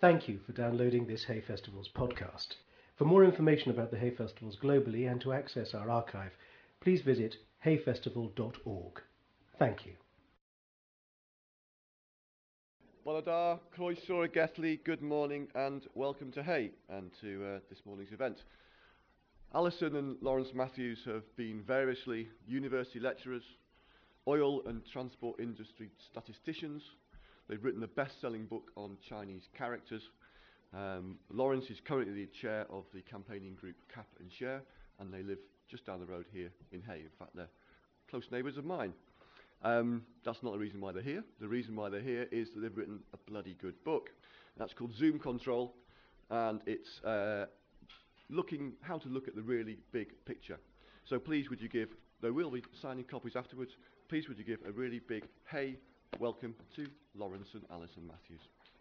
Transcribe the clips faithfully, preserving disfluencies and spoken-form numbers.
Thank you for downloading this Hay Festivals podcast. For more information about the Hay Festivals globally and to access our archive, please visit hay festival dot org. Thank you. Bonadar, Croeso Gethley, good morning and welcome to Hay and to uh, this morning's event. Alison and Lawrence Matthews have been variously university lecturers, oil and transport industry statisticians. They've written a best-selling book on Chinese characters. Um, Lawrence is currently the chair of the campaigning group Cap and Share, and they live just down the road here in Hay. In fact, they're close neighbours of mine. Um, that's not the reason why they're here. The reason why they're here is that they've written a bloody good book. That's called Zoom Control, and it's uh, looking how to look at the really big picture. So please would you give, there will be signing copies afterwards, please would you give a really big Hey welcome to Lawrence and Alison Matthews.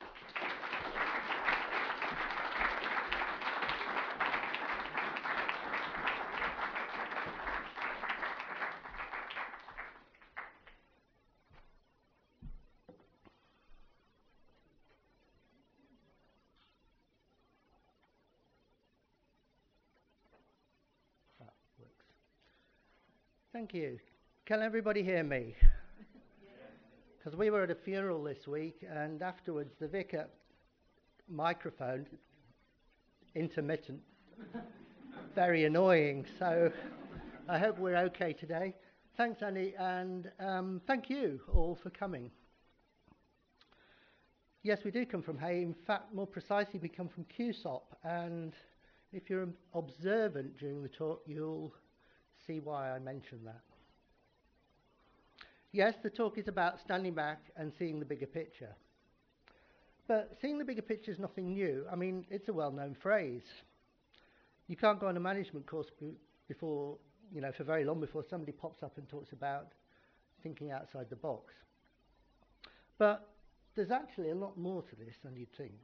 Thank you. Can everybody hear me? Because we were at a funeral this week, and afterwards the vicar microphone, intermittent, very annoying. So I hope we're okay today. Thanks, Annie, and um, thank you all for coming. Yes, we do come from Hay. In fact, more precisely, we come from Q S O P, and if you're observant during the talk, you'll see why I mentioned that. Yes, the talk is about standing back and seeing the bigger picture. But seeing the bigger picture is nothing new. I mean, it's a well-known phrase. You can't go on a management course b- before, you know, for very long before somebody pops up and talks about thinking outside the box. But there's actually a lot more to this than you'd think.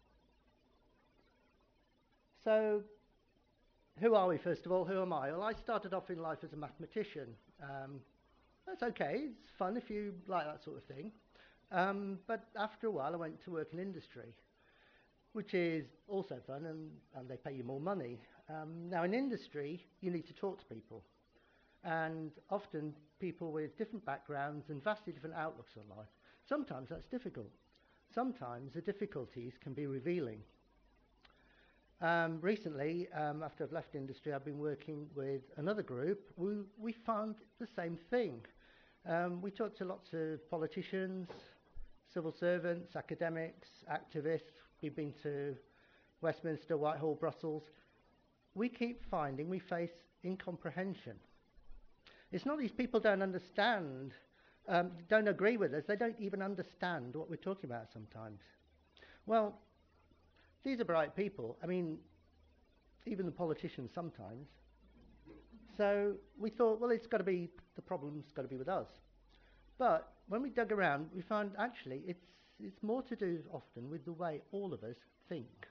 So, who are we, first of all? Who am I? Well, I started off in life as a mathematician. Um, that's okay. It's fun if you like that sort of thing. Um, but after a while, I went to work in industry, which is also fun, and, and they pay you more money. Um, now, in industry, you need to talk to people. And often, people with different backgrounds and vastly different outlooks on life. Sometimes that's difficult. Sometimes the difficulties can be revealing. Um, recently, um, after I've left industry, I've been working with another group. We, we found the same thing. Um, we talked to lots of politicians, civil servants, academics, activists. We've been to Westminster, Whitehall, Brussels. We keep finding we face incomprehension. It's not these people don't understand, um, don't agree with us. They don't even understand what we're talking about sometimes. Well, these are bright people. I mean, even the politicians sometimes. So we thought, well, it's got to be, the problem's got to be with us. But when we dug around, we found actually it's, it's more to do often with the way all of us think.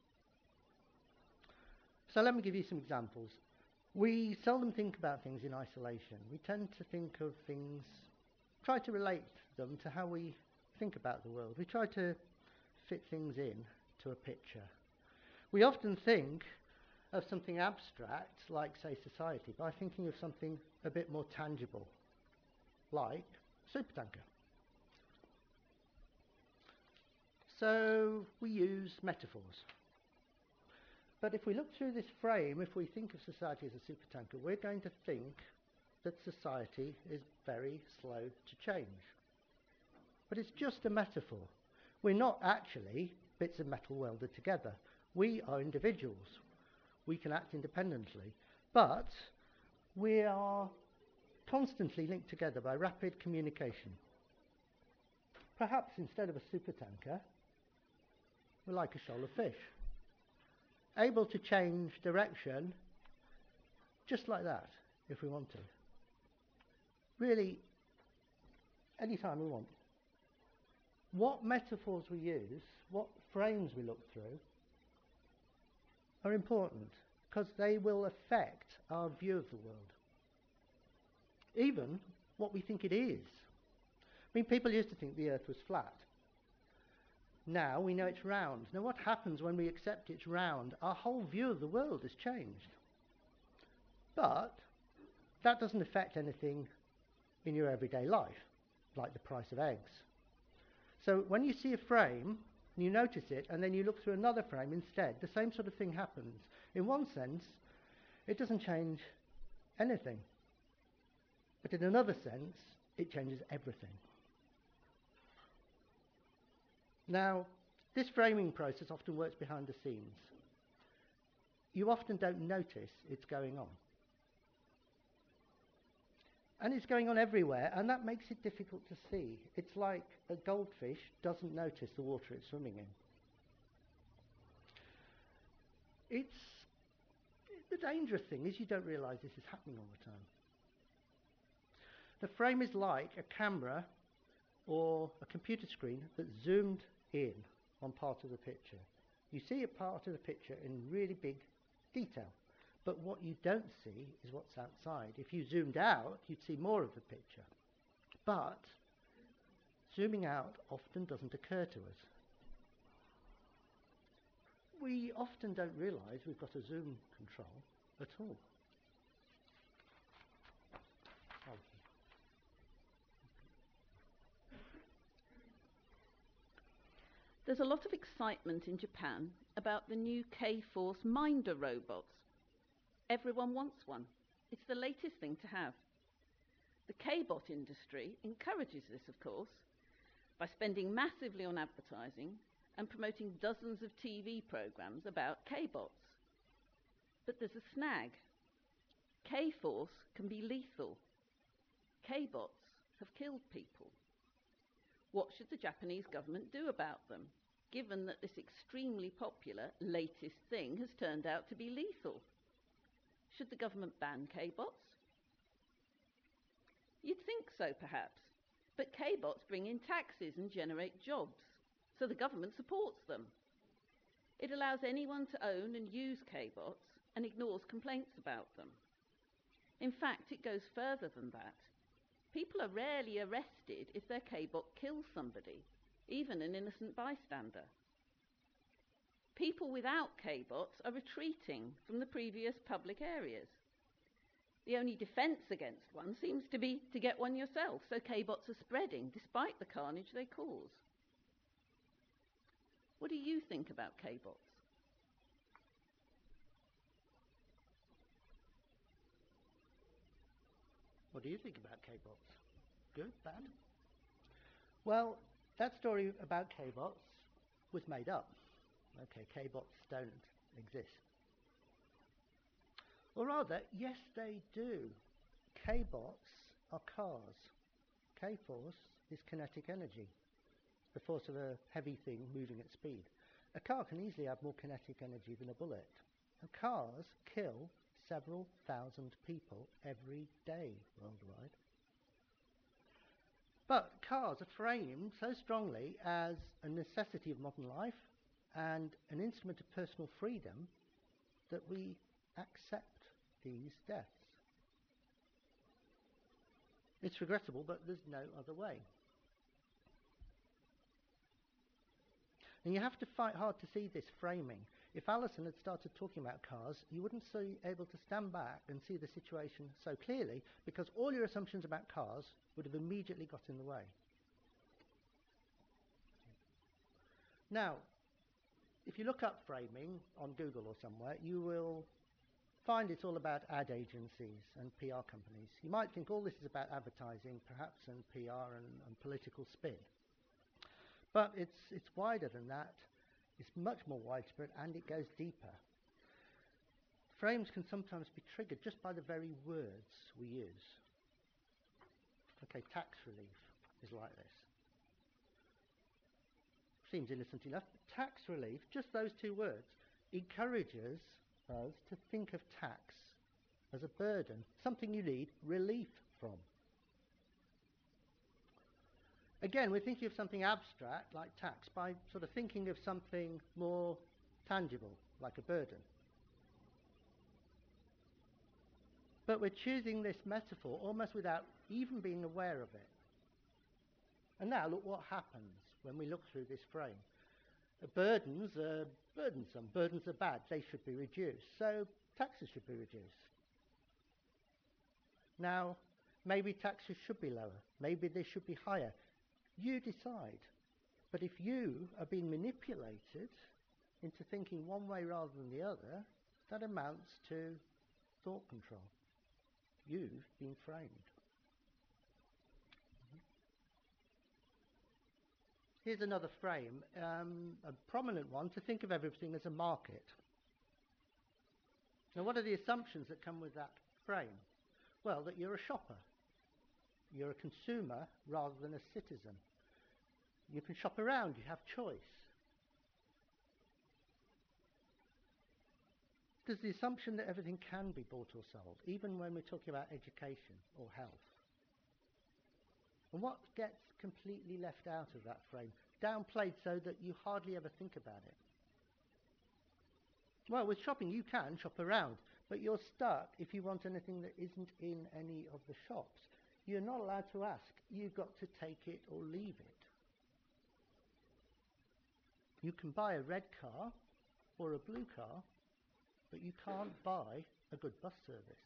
So let me give you some examples. We seldom think about things in isolation. We tend to think of things, try to relate them to how we think about the world. We try to fit things in to a picture. We often think of something abstract, like, say, society, by thinking of something a bit more tangible, like supertanker. So we use metaphors. But if we look through this frame, if we think of society as a supertanker, we're going to think that society is very slow to change. But it's just a metaphor. We're not actually bits of metal welded together. We are individuals. We can act independently. But we are constantly linked together by rapid communication. Perhaps instead of a supertanker, we're like a shoal of fish, able to change direction just like that, if we want to. Really, anytime we want. What metaphors we use, what frames we look through, are important because they will affect our view of the world. Even what we think it is. I mean, people used to think the Earth was flat. Now we know it's round. Now what happens when we accept it's round? Our whole view of the world has changed. But that doesn't affect anything in your everyday life, like the price of eggs. So when you see a frame, you notice it, and then you look through another frame instead, the same sort of thing happens. In one sense, it doesn't change anything. But in another sense, it changes everything. Now, this framing process often works behind the scenes. You often don't notice it's going on. And it's going on everywhere, and that makes it difficult to see. It's like a goldfish doesn't notice the water it's swimming in. It's, the dangerous thing is you don't realise this is happening all the time. The frame is like a camera or a computer screen that's zoomed in on part of the picture. You see a part of the picture in really big detail. But what you don't see is what's outside. If you zoomed out, you'd see more of the picture. But zooming out often doesn't occur to us. We often don't realise we've got a zoom control at all. There's a lot of excitement in Japan about the new K-Force Minder robots. Everyone wants one. It's the latest thing to have. The K-bot industry encourages this, of course, by spending massively on advertising and promoting dozens of T V programs about K-bots. But there's a snag. K-Force can be lethal. K-bots have killed people. What should the Japanese government do about them, given that this extremely popular latest thing has turned out to be lethal? Should the government ban K-bots? You'd think so, perhaps. But K-bots bring in taxes and generate jobs, so the government supports them. It allows anyone to own and use K-bots and ignores complaints about them. In fact, it goes further than that. People are rarely arrested if their K-bot kills somebody, even an innocent bystander. People without K-bots are retreating from the previous public areas. The only defence against one seems to be to get one yourself, so K-bots are spreading despite the carnage they cause. What do you think about K-bots? What do you think about K-bots? Good? Bad? Well, that story about K-bots was made up. Okay, K-bots don't exist. Or rather, yes, they do. K-bots are cars. K-force is kinetic energy, the force of a heavy thing moving at speed. A car can easily have more kinetic energy than a bullet. And cars kill several thousand people every day worldwide. But cars are framed so strongly as a necessity of modern life and an instrument of personal freedom that we accept these deaths. It's regrettable, but there's no other way. And you have to fight hard to see this framing. If Alison had started talking about cars, you wouldn't be able to stand back and see the situation so clearly, because all your assumptions about cars would have immediately got in the way. Now, if you look up framing on Google or somewhere, you will find it's all about ad agencies and P R companies. You might think all this is about advertising, perhaps, and P R and, and political spin. But it's, it's wider than that. It's much more widespread, and it goes deeper. Frames can sometimes be triggered just by the very words we use. Okay, tax relief is like this. Seems innocent enough. Tax relief, just those two words, encourages us to think of tax as a burden, something you need relief from. Again, we're thinking of something abstract, like tax, by sort of thinking of something more tangible, like a burden. But we're choosing this metaphor almost without even being aware of it. And now look what happens when we look through this frame. Uh, burdens are burdensome. Burdens are bad. They should be reduced. So taxes should be reduced. Now, maybe taxes should be lower. Maybe they should be higher. You decide. But if you are being manipulated into thinking one way rather than the other, that amounts to thought control. You've been framed. Here's another frame, um, a prominent one, to think of everything as a market. Now, what are the assumptions that come with that frame? Well, that you're a shopper. You're a consumer rather than a citizen. You can shop around, you have choice. There's the assumption that everything can be bought or sold, even when we're talking about education or health. And what gets completely left out of that frame? Downplayed so that you hardly ever think about it. Well, with shopping you can shop around, but you're stuck if you want anything that isn't in any of the shops. You're not allowed to ask. You've got to take it or leave it. You can buy a red car or a blue car, but you can't buy a good bus service.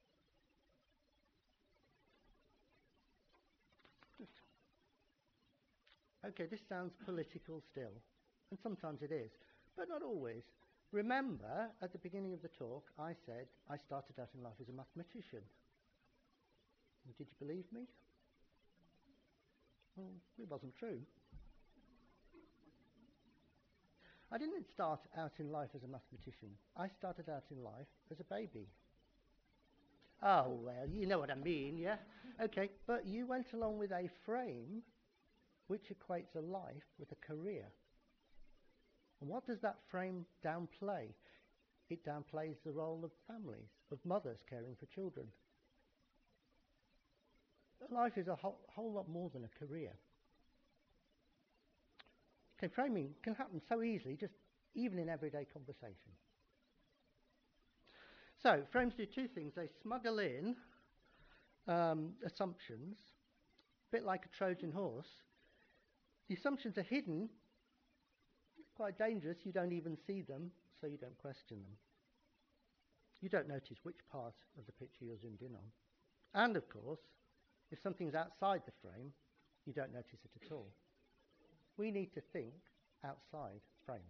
Okay, this sounds political still, and sometimes it is, but not always. Remember, at the beginning of the talk, I said I started out in life as a mathematician. And did you believe me? Well, it wasn't true. I didn't start out in life as a mathematician. I started out in life as a baby. Oh, well, you know what I mean, yeah? Okay, but you went along with a frame which equates a life with a career. And what does that frame downplay? It downplays the role of families, of mothers caring for children. Life is a whole, whole lot more than a career. Okay, framing can happen so easily, just even in everyday conversation. So, frames do two things. They smuggle in um, assumptions, a bit like a Trojan horse. The assumptions are hidden, quite dangerous. You don't even see them, so you don't question them. You don't notice which part of the picture you're zoomed in on. And, of course, if something's outside the frame, you don't notice it at all. We need to think outside frames.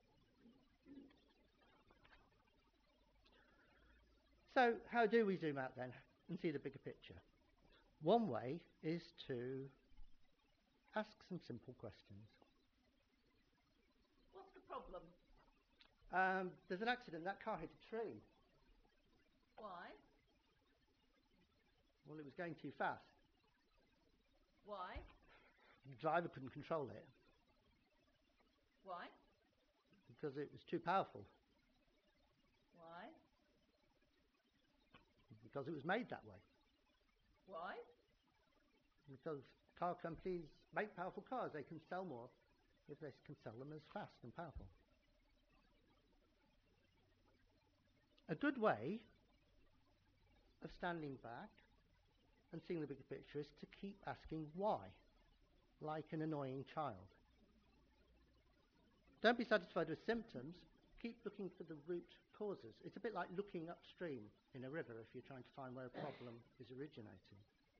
So, how do we zoom out then and see the bigger picture? One way is to ask some simple questions. What's the problem? Um, there's an accident. That car hit a tree. Why? Well, it was going too fast. Why? The driver couldn't control it Why? because it was too powerful, Why? because it was made that way, Why? because car companies make powerful cars. They can sell more if they can sell them as fast and powerful. A good way of standing back and seeing the bigger picture is to keep asking why, like an annoying child. Don't be satisfied with symptoms. Keep looking for the root causes. It's a bit like looking upstream in a river if you're trying to find where a problem is originating.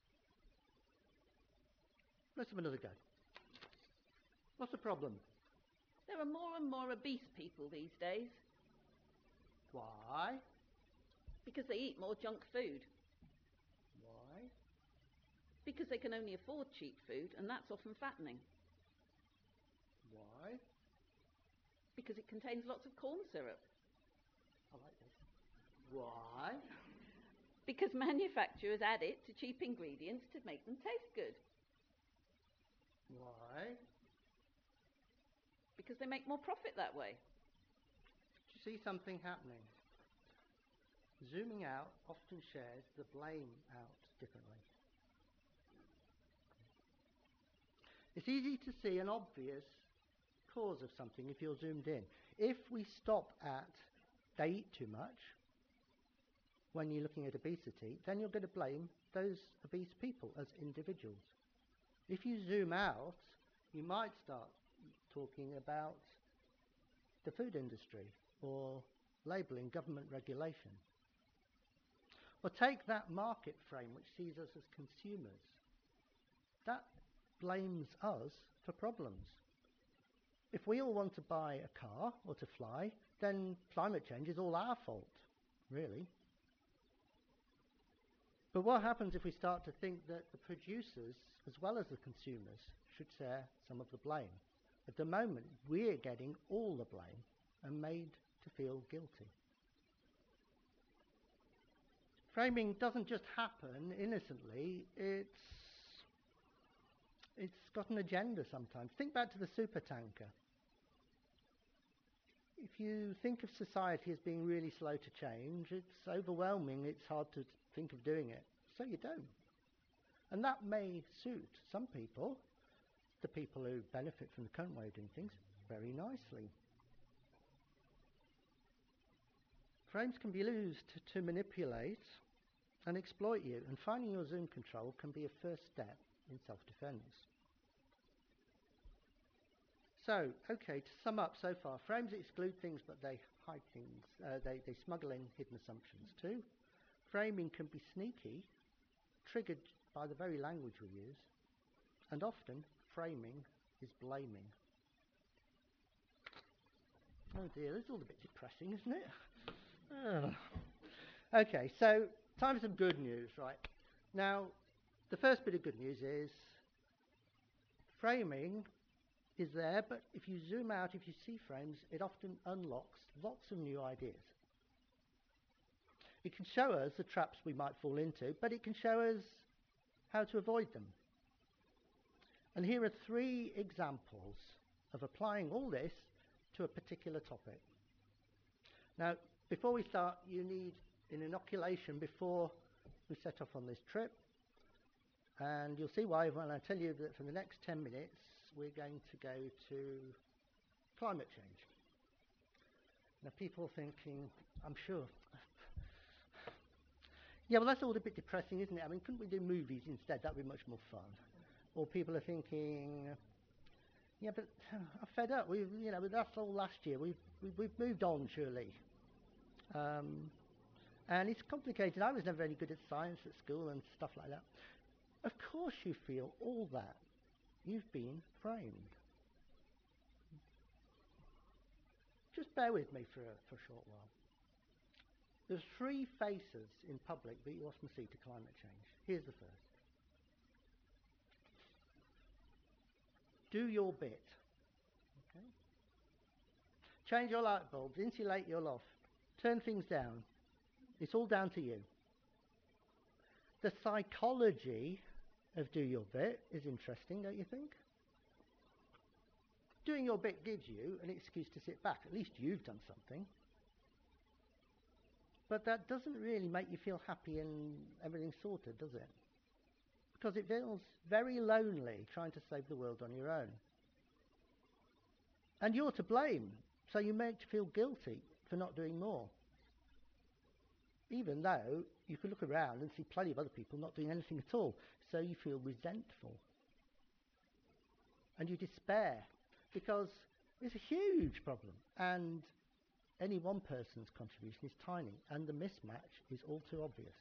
Let's have another go. What's the problem? There are more and more obese people these days Why? because they eat more junk food, Why? because they can only afford cheap food, and that's often fattening, Why? because it contains lots of corn syrup, I like this. Why? because manufacturers add it to cheap ingredients to make them taste good, Why? because they make more profit that way. Do you see something happening? Zooming out often shares the blame out differently. It's easy to see an obvious cause of something if you're zoomed in. If we stop at they eat too much when you're looking at obesity, then you're going to blame those obese people as individuals. If you zoom out, you might start talking about the food industry or labelling government regulation. Or take that market frame which sees us as consumers. That blames us for problems. If we all want to buy a car or to fly, then climate change is all our fault, really. But what happens if we start to think that the producers, as well as the consumers, should share some of the blame? At the moment, we're getting all the blame and made to feel guilty. Framing doesn't just happen innocently, it's, it's got an agenda sometimes. Think back to the supertanker. If you think of society as being really slow to change, it's overwhelming, it's hard to think of doing it, so you don't. And that may suit some people, the people who benefit from the current way of doing things, very nicely. Frames can be used to, to manipulate and exploit you, and finding your zoom control can be a first step in self-defense. So, okay, to sum up so far, frames exclude things, but they hide things. Uh, they, they smuggle in hidden assumptions too. Framing can be sneaky, triggered by the very language we use, and often framing is blaming. Oh dear, this is all a bit depressing, isn't it? Oh. Okay, so time for some good news, right? Now, the first bit of good news is framing is there, but if you zoom out, if you see frames, it often unlocks lots of new ideas. It can show us the traps we might fall into, but it can show us how to avoid them. And here are three examples of applying all this to a particular topic. Now, before we start, you need an inoculation before we set off on this trip. And you'll see why when I tell you that for the next ten minutes, we're going to go to climate change. Now, people are thinking, I'm sure, yeah, well, that's all a bit depressing, isn't it? I mean, couldn't we do movies instead? That would be much more fun. Or people are thinking, yeah, but uh, I'm fed up. We've, you know, that's all last year. We've, we've, we've moved on, surely. Um, and it's complicated. I was never very good at science at school and stuff like that. Of course you feel all that. You've been framed. Just bear with me for a, for a short while. There's three faces in public that you often see to climate change. Here's the first. Do your bit. Okay? Change your light bulbs, insulate your loft, turn things down. It's all down to you. The psychology of do your bit is interesting, don't you think? Doing your bit gives you an excuse to sit back. At least you've done something. But that doesn't really make you feel happy and everything's sorted, does it? Because it feels very lonely trying to save the world on your own. And you're to blame, so you make you feel guilty for not doing more. Even though you could look around and see plenty of other people not doing anything at all, so you feel resentful. And you despair, because it's a huge problem, and any one person's contribution is tiny, and the mismatch is all too obvious.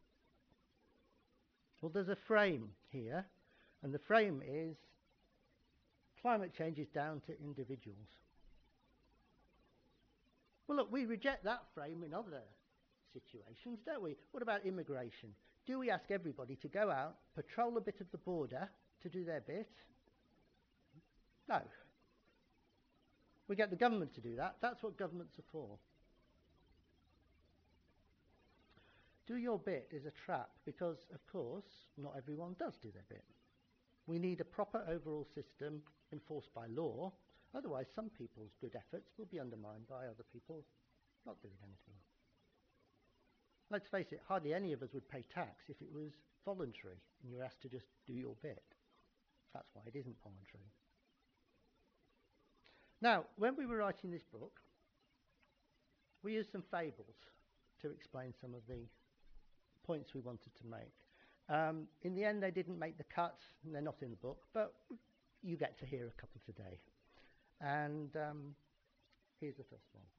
Well, there's a frame here, and the frame is climate change is down to individuals. Well, look, we reject that frame in other situations, don't we? What about immigration? Do we ask everybody to go out, patrol a bit of the border to do their bit? No. We get the government to do that. That's what governments are for. Do your bit is a trap because, of course, not everyone does do their bit. We need a proper overall system enforced by law. Otherwise, some people's good efforts will be undermined by other people not doing anything. Let's face it, hardly any of us would pay tax if it was voluntary and you're asked to just do your bit. That's why it isn't voluntary. Now, when we were writing this book, we used some fables to explain some of the points we wanted to make. Um, in the end, they didn't make the cut, and they're not in the book, but you get to hear a couple today. And um, Here's the first one.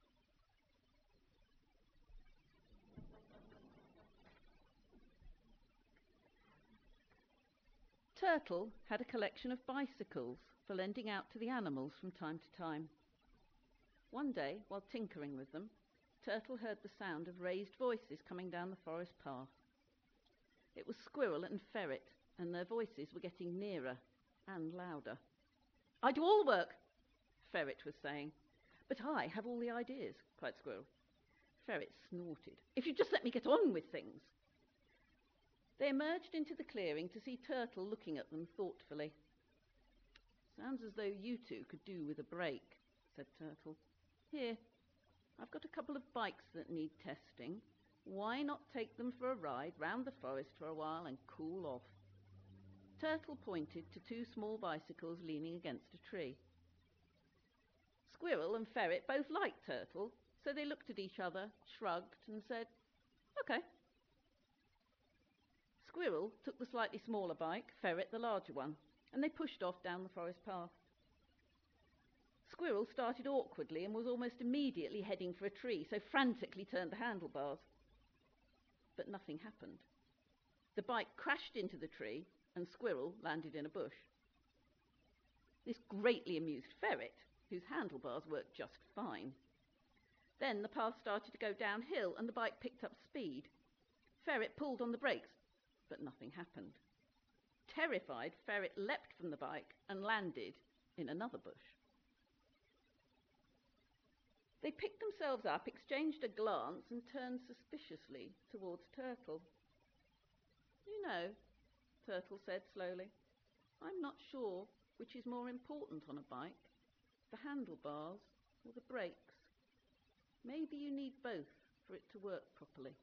Turtle had a collection of bicycles for lending out to the animals from time to time. One day, while tinkering with them, Turtle heard the sound of raised voices coming down the forest path. It was Squirrel and Ferret, and their voices were getting nearer and louder. "I do all the work," Ferret was saying. "But I have all the ideas," cried Squirrel. Ferret snorted. "If you'd just let me get on with things." They emerged into the clearing to see Turtle looking at them thoughtfully. "Sounds as though you two could do with a break," said Turtle. "Here, I've got a couple of bikes that need testing. Why not take them for a ride round the forest for a while and cool off?" Turtle pointed to two small bicycles leaning against a tree. Squirrel and Ferret both liked Turtle, so they looked at each other, shrugged, and said, "OK." Squirrel took the slightly smaller bike, Ferret the larger one, and they pushed off down the forest path. Squirrel started awkwardly and was almost immediately heading for a tree, so frantically turned the handlebars. But nothing happened. The bike crashed into the tree and Squirrel landed in a bush. This greatly amused Ferret, whose handlebars worked just fine. Then the path started to go downhill and the bike picked up speed. Ferret pulled on the brakes, but nothing happened. Terrified, Ferret leapt from the bike and landed in another bush. They picked themselves up, exchanged a glance, and turned suspiciously towards Turtle. "You know," Turtle said slowly, "I'm not sure which is more important on a bike, the handlebars or the brakes. Maybe you need both for it to work properly."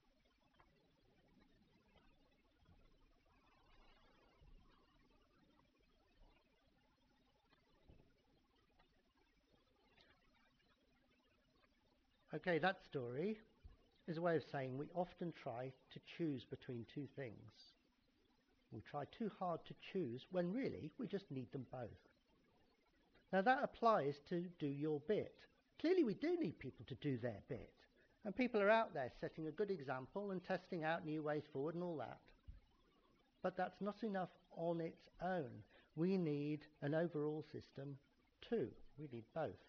Okay, that story is a way of saying we often try to choose between two things. We try too hard to choose when really we just need them both. Now that applies to do your bit. Clearly we do need people to do their bit. And people are out there setting a good example and testing out new ways forward and all that. But that's not enough on its own. We need an overall system too. We need both.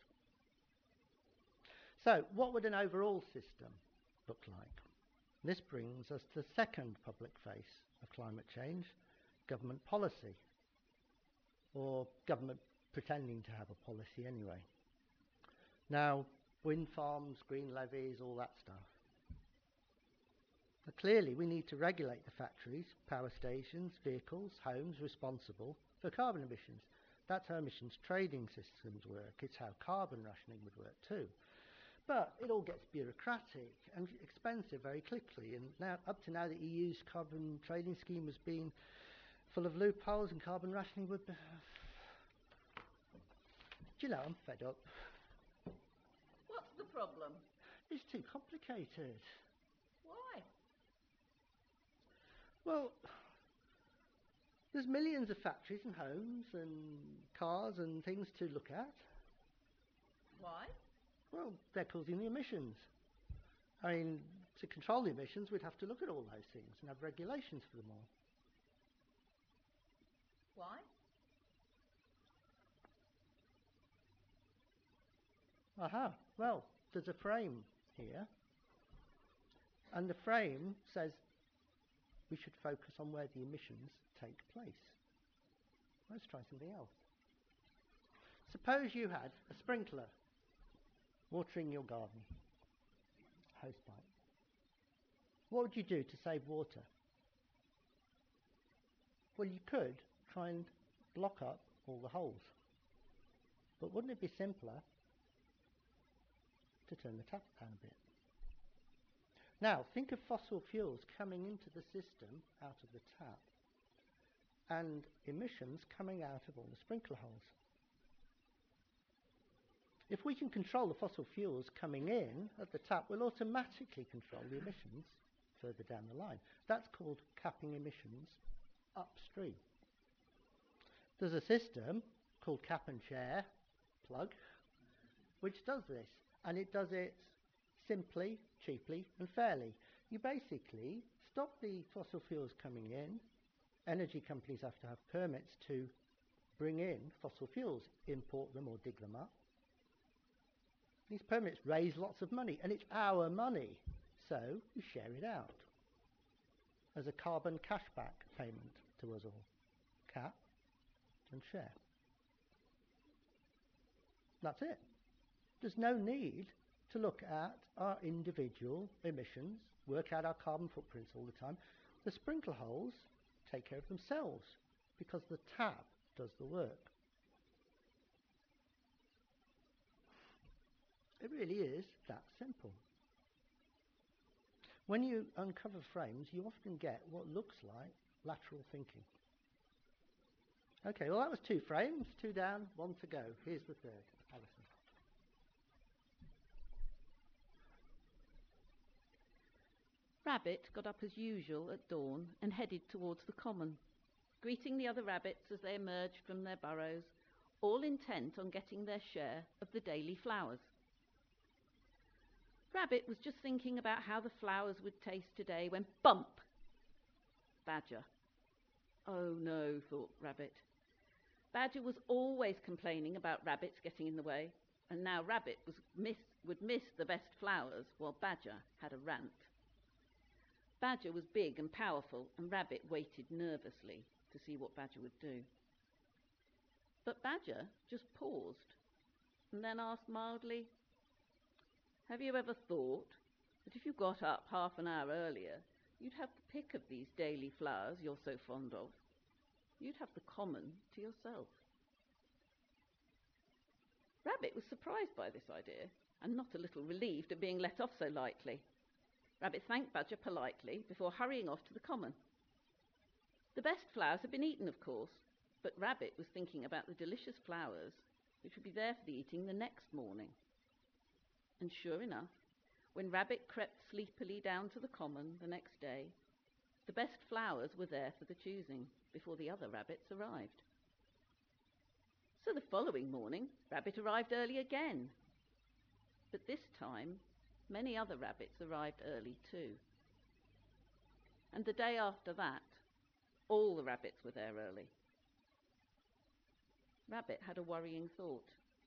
So, what would an overall system look like? This brings us to the second public face of climate change, government policy, or government pretending to have a policy anyway. Now, wind farms, green levies, all that stuff. But clearly, we need to regulate the factories, power stations, vehicles, homes responsible for carbon emissions. That's how emissions trading systems work. It's how carbon rationing would work too. But it all gets bureaucratic and expensive very quickly. And now, up to now, the E U's carbon trading scheme has been full of loopholes, and carbon rationing would be... Do you know, I'm fed up. What's the problem? It's too complicated. Why? Well, there's millions of factories and homes and cars and things to look at. Why? Well, they're causing the emissions. I mean, to control the emissions, we'd have to look at all those things and have regulations for them all. Why? Aha, well, there's a frame here. And the frame says we should focus on where the emissions take place. Let's try something else. Suppose you had a sprinkler watering your garden, hose pipe. What would you do to save water? Well, you could try and block up all the holes. But wouldn't it be simpler to turn the tap down a bit? Now, think of fossil fuels coming into the system out of the tap and emissions coming out of all the sprinkler holes. If we can control the fossil fuels coming in at the tap, we'll automatically control the emissions further down the line. That's called capping emissions upstream. There's a system called cap and share, plug, which does this, and it does it simply, cheaply, and fairly. You basically stop the fossil fuels coming in. Energy companies have to have permits to bring in fossil fuels, import them or dig them up. These permits raise lots of money, and it's our money, so we share it out as a carbon cashback payment to us all. Cap and share. That's it. There's no need to look at our individual emissions, work out our carbon footprints all the time. The sprinkler holes take care of themselves because the tap does the work. It really is that simple. When you uncover frames, you often get what looks like lateral thinking. Okay, well that was two frames, two down, one to go. Here's the third. Alison. Rabbit got up as usual at dawn and headed towards the common, greeting the other rabbits as they emerged from their burrows, all intent on getting their share of the daily flowers. Rabbit was just thinking about how the flowers would taste today when bump! Badger. Oh no, thought Rabbit. Badger was always complaining about rabbits getting in the way, and now Rabbit was miss, would miss the best flowers while Badger had a rant. Badger was big and powerful, and Rabbit waited nervously to see what Badger would do. But Badger just paused and then asked mildly, "Have you ever thought that if you got up half an hour earlier, you'd have the pick of these daily flowers you're so fond of? You'd have the common to yourself." Rabbit was surprised by this idea and not a little relieved at being let off so lightly. Rabbit thanked Badger politely before hurrying off to the common. The best flowers had been eaten, of course, but Rabbit was thinking about the delicious flowers which would be there for the eating the next morning. And sure enough, when Rabbit crept sleepily down to the common the next day, the best flowers were there for the choosing before the other rabbits arrived. So the following morning, Rabbit arrived early again. But this time, many other rabbits arrived early too. And the day after that, all the rabbits were there early. Rabbit had a worrying thought.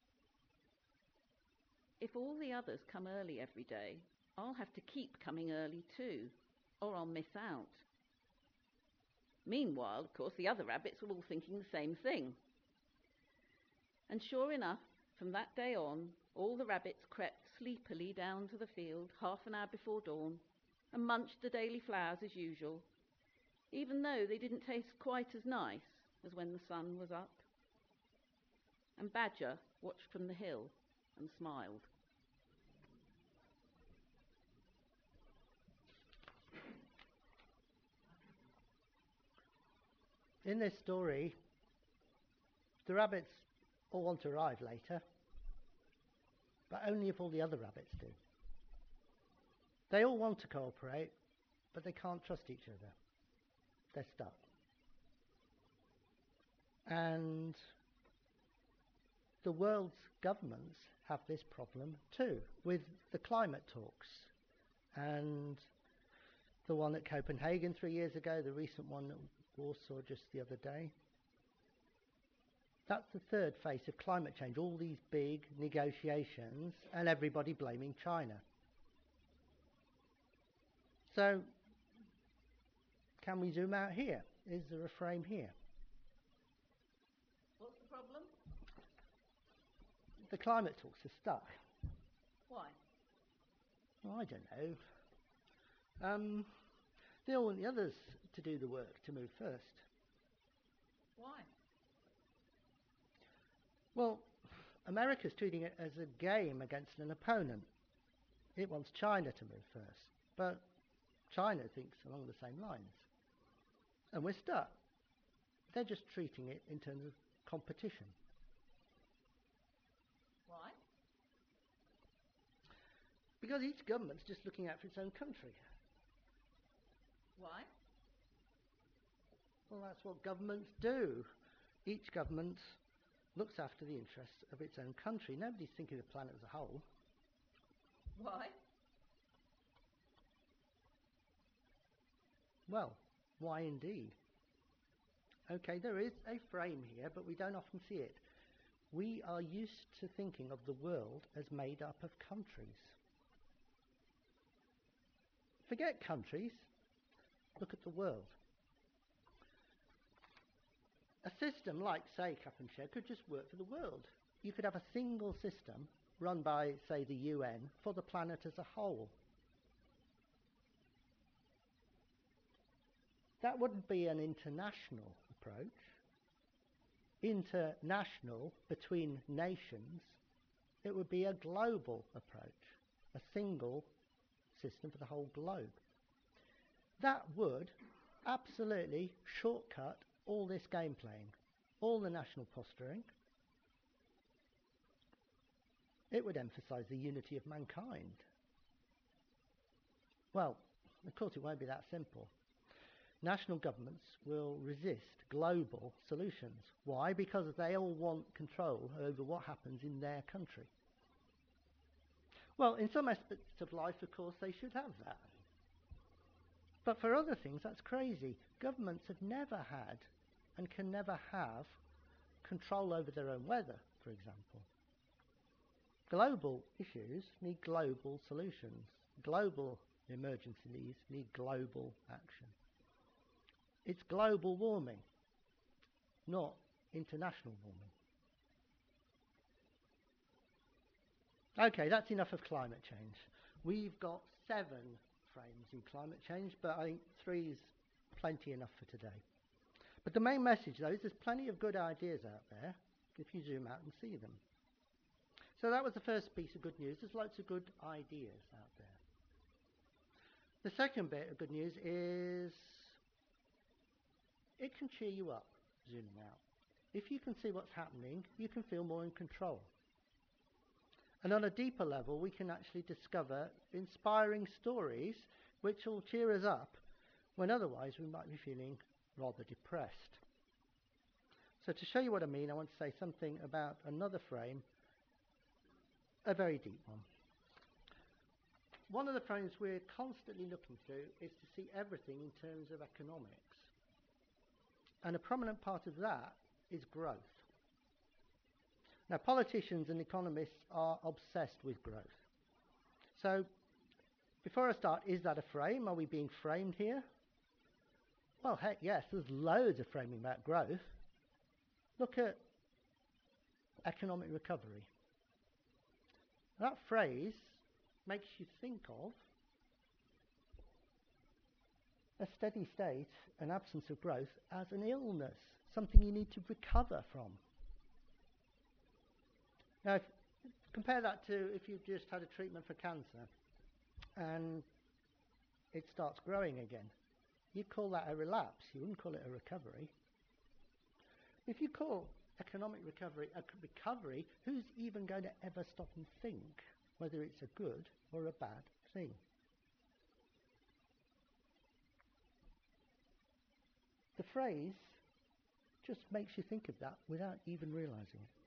If all the others come early every day, I'll have to keep coming early too, or I'll miss out. Meanwhile, of course, the other rabbits were all thinking the same thing. And sure enough, from that day on, all the rabbits crept sleepily down to the field half an hour before dawn and munched the daily flowers as usual, even though they didn't taste quite as nice as when the sun was up. And Badger watched from the hill and smiled. In this story, the rabbits all want to arrive later, but only if all the other rabbits do. They all want to cooperate, but they can't trust each other. They're stuck. And the world's governments have this problem too, with the climate talks. And the one at Copenhagen three years ago, the recent one at Warsaw just the other day. That's the third phase of climate change, all these big negotiations and everybody blaming China. So, can we zoom out here? Is there a frame here? What's the problem? The climate talks are stuck. Why? Well, I don't know. Um, they all want the others to do the work, to move first. Why? Well, America's treating it as a game against an opponent. It wants China to move first, but China thinks along the same lines. And we're stuck. They're just treating it in terms of competition. Why? Because each government's just looking out for its own country. Why? Well, that's what governments do. Each government looks after the interests of its own country. Nobody's thinking of the planet as a whole. Why? Well, why indeed? Okay, there is a frame here, but we don't often see it. We are used to thinking of the world as made up of countries. Forget countries, look at the world. A system like, say, Cap and Share could just work for the world. You could have a single system run by, say, the U N for the planet as a whole. That wouldn't be an international approach. International, between nations, it would be a global approach, a single system for the whole globe. That would absolutely shortcut all this game playing, all the national posturing. It would emphasize the unity of mankind. Well, of course it won't be that simple. National governments will resist global solutions. Why? Because they all want control over what happens in their country. Well, in some aspects of life, of course, they should have that. But for other things, that's crazy. Governments have never had and can never have control over their own weather, for example. Global issues need global solutions. Global emergencies need global action. It's global warming, not international warming. Okay, that's enough of climate change. We've got seven frames in climate change, but I think three is plenty enough for today. But the main message, though, is there's plenty of good ideas out there if you zoom out and see them. So that was the first piece of good news. There's lots of good ideas out there. The second bit of good news is it can cheer you up, zooming out. If you can see what's happening, you can feel more in control. And on a deeper level, we can actually discover inspiring stories which will cheer us up when otherwise we might be feeling rather depressed. So to show you what I mean, I want to say something about another frame, a very deep one. One of the frames we're constantly looking through is to see everything in terms of economics. And a prominent part of that is growth. Now, politicians and economists are obsessed with growth. So, before I start, is that a frame? Are we being framed here? Well, heck yes, there's loads of framing about growth. Look at economic recovery. That phrase makes you think of a steady state, an absence of growth, as an illness, something you need to recover from. Now, if, compare that to if you've just had a treatment for cancer and it starts growing again. You'd call that a relapse. You wouldn't call it a recovery. If you call economic recovery a recovery, who's even going to ever stop and think whether it's a good or a bad thing? The phrase just makes you think of that without even realizing it.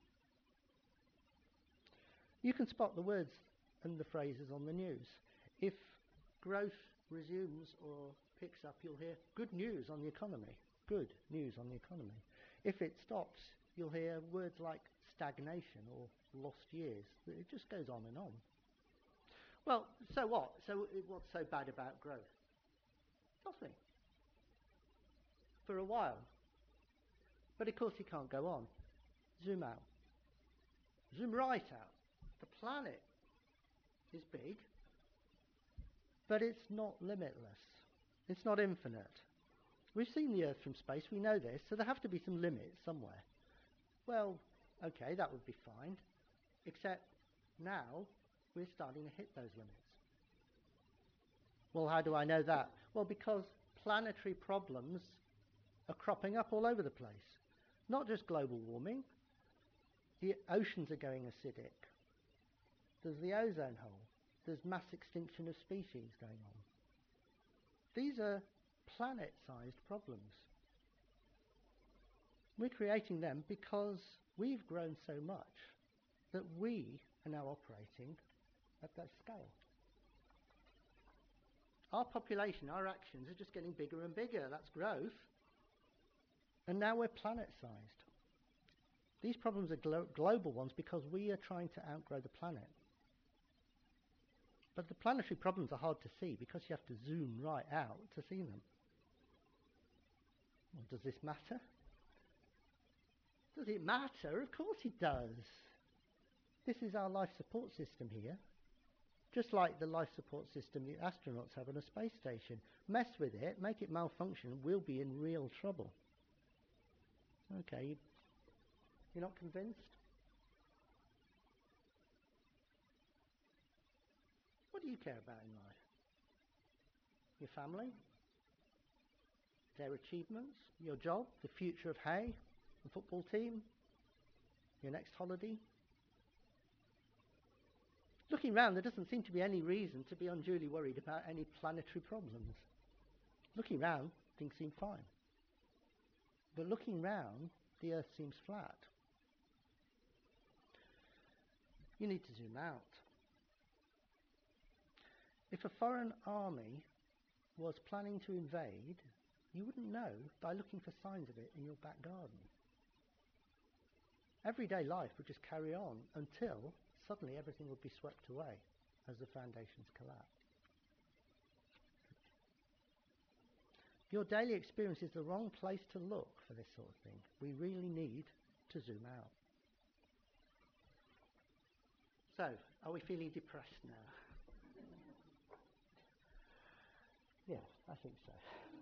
You can spot the words and the phrases on the news. If growth resumes or picks up, you'll hear good news on the economy. Good news on the economy. If it stops, you'll hear words like stagnation or lost years. It just goes on and on. Well, so what? So what's so bad about growth? Nothing. For a while. But of course you can't go on. Zoom out. Zoom right out. The planet is big, but it's not limitless. It's not infinite. We've seen the Earth from space, we know this, so there have to be some limits somewhere. Well, okay, that would be fine, except now we're starting to hit those limits. Well, how do I know that? Well, because planetary problems are cropping up all over the place. Not just global warming. The oceans are going acidic. There's the ozone hole. There's mass extinction of species going on. These are planet-sized problems. We're creating them because we've grown so much that we are now operating at that scale. Our population, our actions are just getting bigger and bigger. That's growth. And now we're planet-sized. These problems are glo- global ones because we are trying to outgrow the planet. But the planetary problems are hard to see because you have to zoom right out to see them. Well, does this matter? Does it matter? Of course it does. This is our life support system here. Just like the life support system the astronauts have on a space station. Mess with it, make it malfunction, we'll be in real trouble. Okay, you're not convinced? What do you care about in life? Your family? Their achievements? Your job? The future of Hay? The football team? Your next holiday? Looking round, there doesn't seem to be any reason to be unduly worried about any planetary problems. Looking round, things seem fine. But looking round, the Earth seems flat. You need to zoom out. If a foreign army was planning to invade, you wouldn't know by looking for signs of it in your back garden. Everyday life would just carry on until suddenly everything would be swept away as the foundations collapse. Your daily experience is the wrong place to look for this sort of thing. We really need to zoom out. So, are we feeling depressed now? Yeah, I think so.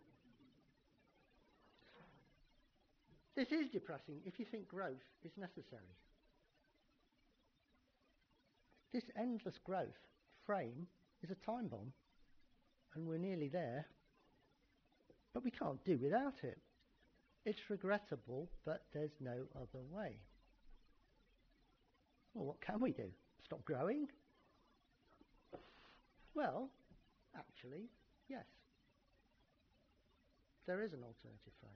This is depressing if you think growth is necessary. This endless growth frame is a time bomb, and we're nearly there, but we can't do without it. It's regrettable, but there's no other way. Well, what can we do? Stop growing? Well, actually, yes. There is an alternative frame.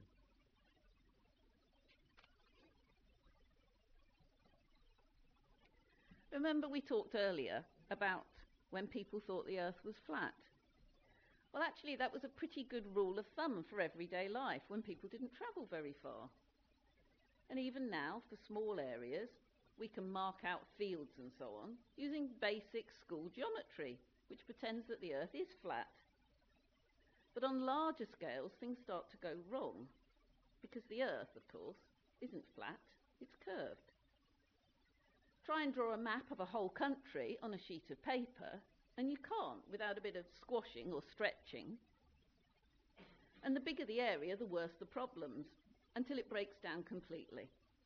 Remember we talked earlier about when people thought the Earth was flat? Well, actually, that was a pretty good rule of thumb for everyday life when people didn't travel very far. And even now, for small areas, we can mark out fields and so on using basic school geometry, which pretends that the Earth is flat. But on larger scales, things start to go wrong, because the Earth, of course, isn't flat, it's curved. Try and draw a map of a whole country on a sheet of paper, and you can't without a bit of squashing or stretching. And the bigger the area, the worse the problems, until it breaks down completely.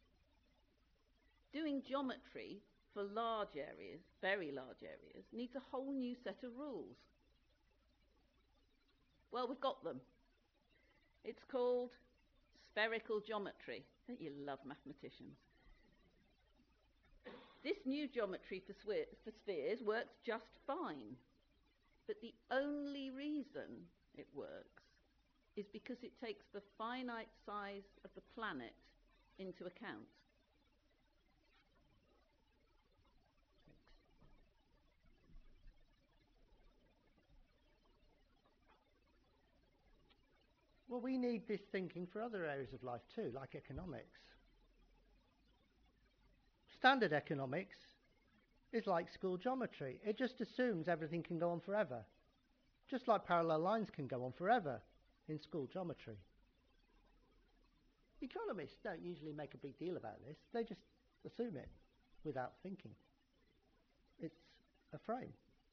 Doing geometry for large areas, very large areas, needs a whole new set of rules. Well, we've got them. It's called spherical geometry. Don't you love mathematicians? This new geometry for, swe- for spheres works just fine. But the only reason it works is because it takes the finite size of the planet into account. Well, we need this thinking for other areas of life too, like economics. Standard economics is like school geometry. It just assumes everything can go on forever, just like parallel lines can go on forever in school geometry. Economists don't usually make a big deal about this. They just assume it without thinking. It's a frame.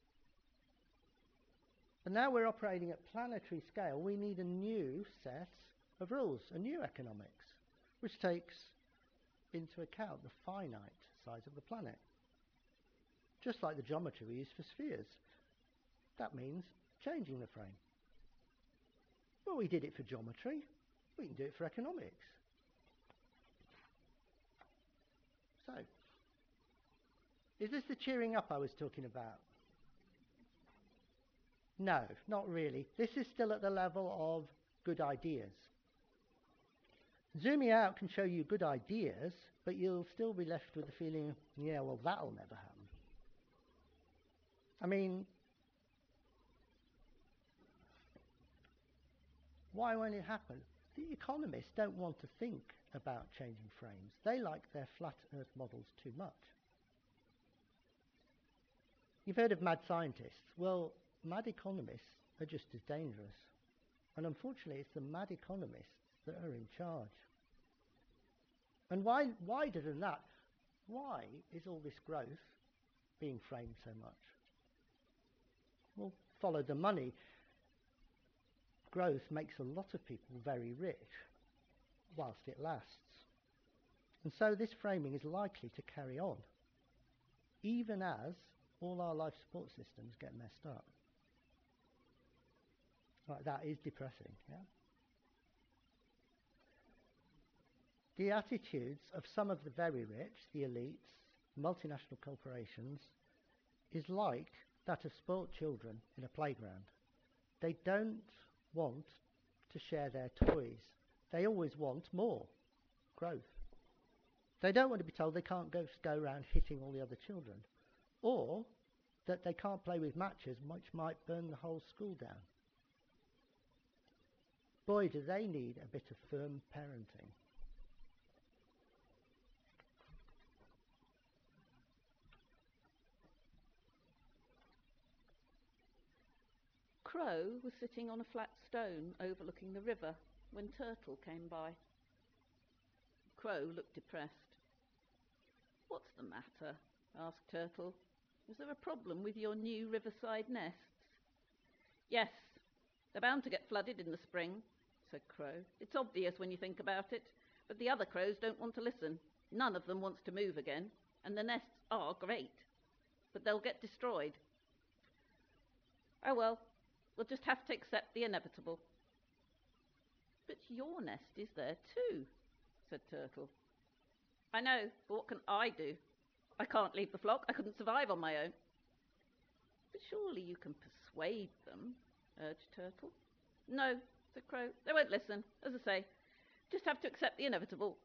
And now we're operating at planetary scale. We need a new set of rules, a new economics, which takes into account the finite size of the planet. Just like the geometry we use for spheres. That means changing the frame. Well, we did it for geometry. We can do it for economics. So, is this the cheering up I was talking about? No, not really. This is still at the level of good ideas. Zooming out can show you good ideas, but you'll still be left with the feeling, yeah, well, that'll never happen. I mean, why won't it happen? The economists don't want to think about changing frames. They like their flat Earth models too much. You've heard of mad scientists. Well, mad economists are just as dangerous. And unfortunately, it's the mad economists that are in charge. And why, wider than that, why is all this growth being framed so much? Well, follow the money. Growth makes a lot of people very rich whilst it lasts. And so this framing is likely to carry on, even as all our life support systems get messed up. Like, that is depressing, yeah? The attitudes of some of the very rich, the elites, multinational corporations, is like that of spoilt children in a playground. They don't want to share their toys. They always want more growth. They don't want to be told they can't go, go around hitting all the other children, or that they can't play with matches, which might burn the whole school down. Boy, do they need a bit of firm parenting. Crow was sitting on a flat stone overlooking the river when Turtle came by. Crow looked depressed. "What's the matter?" asked Turtle. "Is there a problem with your new riverside nests?" "Yes, they're bound to get flooded in the spring," said Crow. "It's obvious when you think about it, but the other crows don't want to listen. None of them wants to move again, and the nests are great, but they'll get destroyed." "Oh well, we'll just have to accept the inevitable." "But your nest is there too," said Turtle. "I know, but what can I do? I can't leave the flock. I couldn't survive on my own." "But surely you can persuade them," urged Turtle. "No," said Crow. "They won't listen. As I say, just have to accept the inevitable."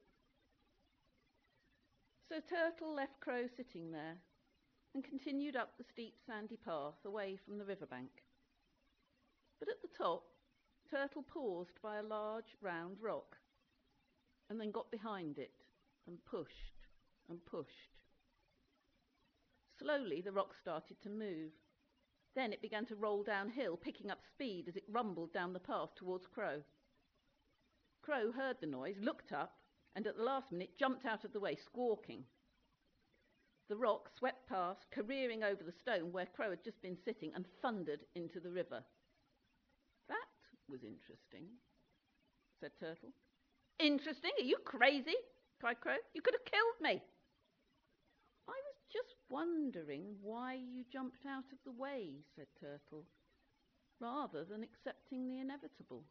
So Turtle left Crow sitting there and continued up the steep sandy path away from the riverbank. But at the top, Turtle paused by a large round rock and then got behind it and pushed and pushed. Slowly the rock started to move. Then it began to roll downhill, picking up speed as it rumbled down the path towards Crow. Crow heard the noise, looked up, and at the last minute jumped out of the way, squawking. The rock swept past, careering over the stone where Crow had just been sitting, and thundered into the river. "That was interesting," said Turtle. "Interesting? Are you crazy?" cried Crow. "You could have killed me." "I was just wondering why you jumped out of the way," said Turtle, "rather than accepting the inevitable."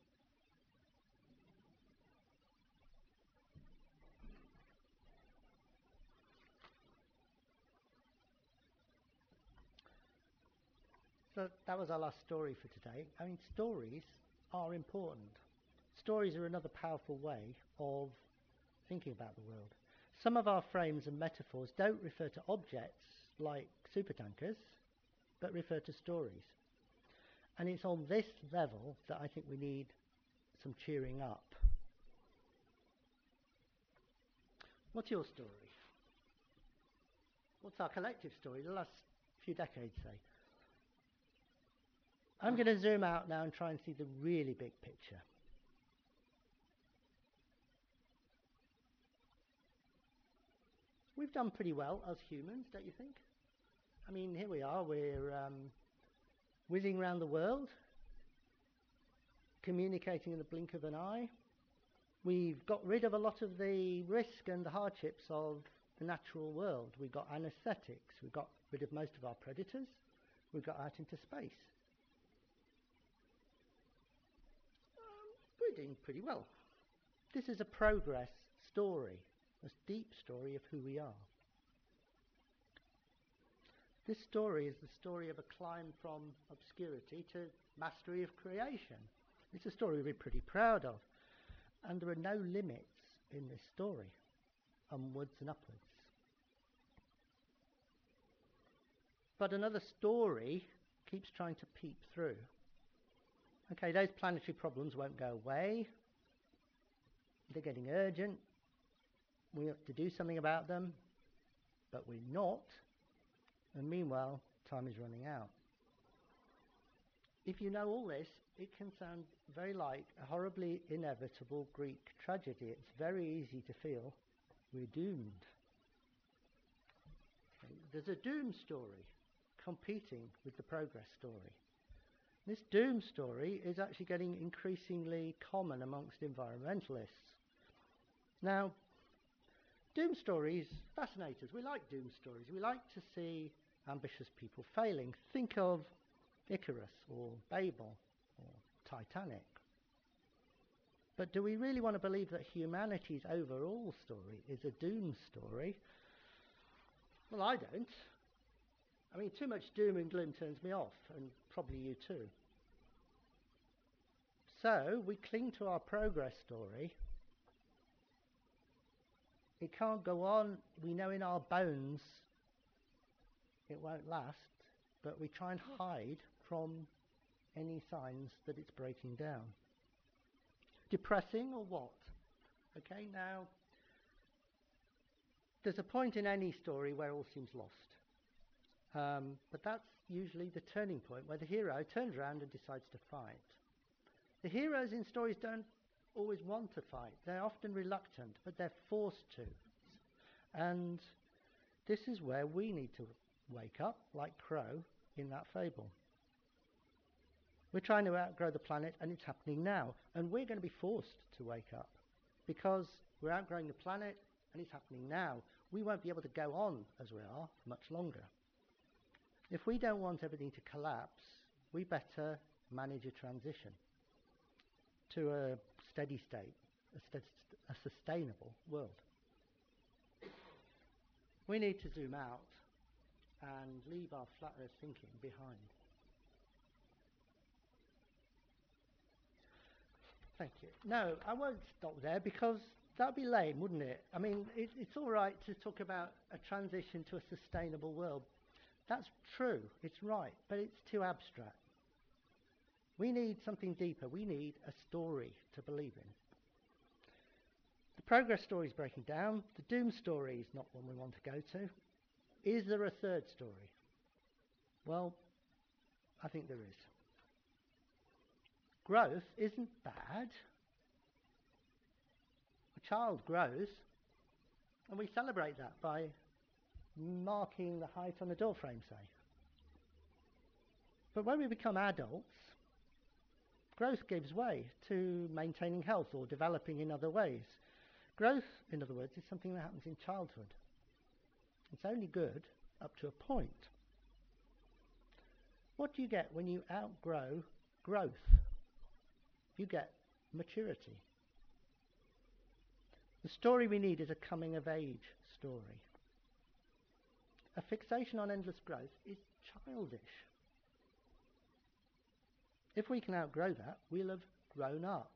So that was our last story for today. I mean, stories are important. Stories are another powerful way of thinking about the world. Some of our frames and metaphors don't refer to objects like supertankers, but refer to stories. And it's on this level that I think we need some cheering up. What's your story? What's our collective story, the last few decades, say? I'm going to zoom out now and try and see the really big picture. We've done pretty well as humans, don't you think? I mean, here we are, we're um, whizzing around the world, communicating in the blink of an eye. We've got rid of a lot of the risk and the hardships of the natural world. We've got anesthetics, we've got rid of most of our predators, we've got out into space. Um, we're doing pretty well. This is a progress story. This deep story of who we are. This story is the story of a climb from obscurity to mastery of creation. It's a story we're pretty proud of. And there are no limits in this story, onwards and upwards. But another story keeps trying to peep through. Okay, those planetary problems won't go away. They're getting urgent. We have to do something about them, but we're not. And meanwhile, time is running out. If you know all this, it can sound very like a horribly inevitable Greek tragedy. It's very easy to feel we're doomed. Okay, there's a doom story competing with the progress story. This doom story is actually getting increasingly common amongst environmentalists. Now, doom stories fascinate us. We like doom stories. We like to see ambitious people failing. Think of Icarus or Babel or Titanic. But do we really want to believe that humanity's overall story is a doom story? Well, I don't. I mean, too much doom and gloom turns me off, and probably you too. So we cling to our progress story. It can't go on. We know in our bones it won't last, but we try and hide from any signs that it's breaking down. Depressing or what? Okay, now, there's a point in any story where all seems lost. Um, but that's usually the turning point where the hero turns around and decides to fight. The heroes in stories don't always want to fight. They're often reluctant, but they're forced to. And this is where we need to wake up, like Crow in that fable. We're trying to outgrow the planet, and it's happening now. And we're going to be forced to wake up because we're outgrowing the planet, and it's happening now. We won't be able to go on as we are for much longer. If we don't want everything to collapse, we better manage a transition to a steady state, a, st- a sustainable world. We need to zoom out and leave our flat earth thinking behind. Thank you. No, I won't stop there because that'd be lame, wouldn't it? I mean, it, it's all right to talk about a transition to a sustainable world. That's true, it's right, but it's too abstract. We need something deeper. We need a story to believe in. The progress story is breaking down. The doom story is not one we want to go to. Is there a third story? Well, I think there is. Growth isn't bad. A child grows, and we celebrate that by marking the height on the doorframe, say. But when we become adults, growth gives way to maintaining health or developing in other ways. Growth, in other words, is something that happens in childhood. It's only good up to a point. What do you get when you outgrow growth? You get maturity. The story we need is a coming-of-age story. A fixation on endless growth is childish. If we can outgrow that, we'll have grown up.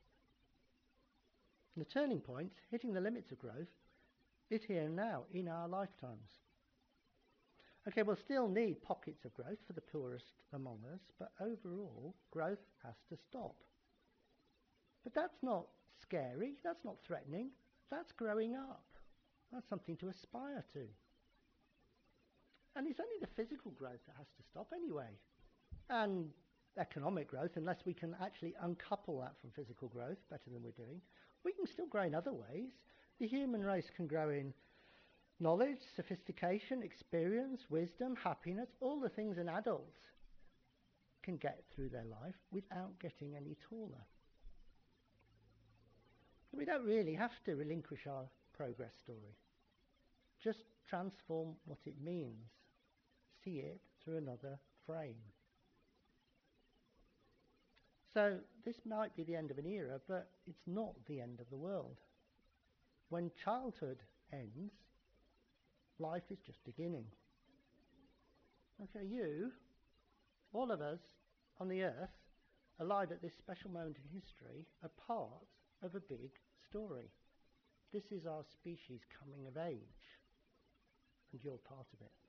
The turning point, hitting the limits of growth, is here and now in our lifetimes. Okay, we'll still need pockets of growth for the poorest among us, but overall, growth has to stop. But that's not scary, that's not threatening, that's growing up. That's something to aspire to. And it's only the physical growth that has to stop anyway. And economic growth, unless we can actually uncouple that from physical growth better than we're doing, we can still grow in other ways. The human race can grow in knowledge, sophistication, experience, wisdom, happiness, all the things an adult can get through their life without getting any taller. We don't really have to relinquish our progress story. Just transform what it means. See it through another frame. So this might be the end of an era, but it's not the end of the world. When childhood ends, life is just beginning. Okay, you, all of us on the earth, alive at this special moment in history, are part of a big story. This is our species coming of age, and you're part of it.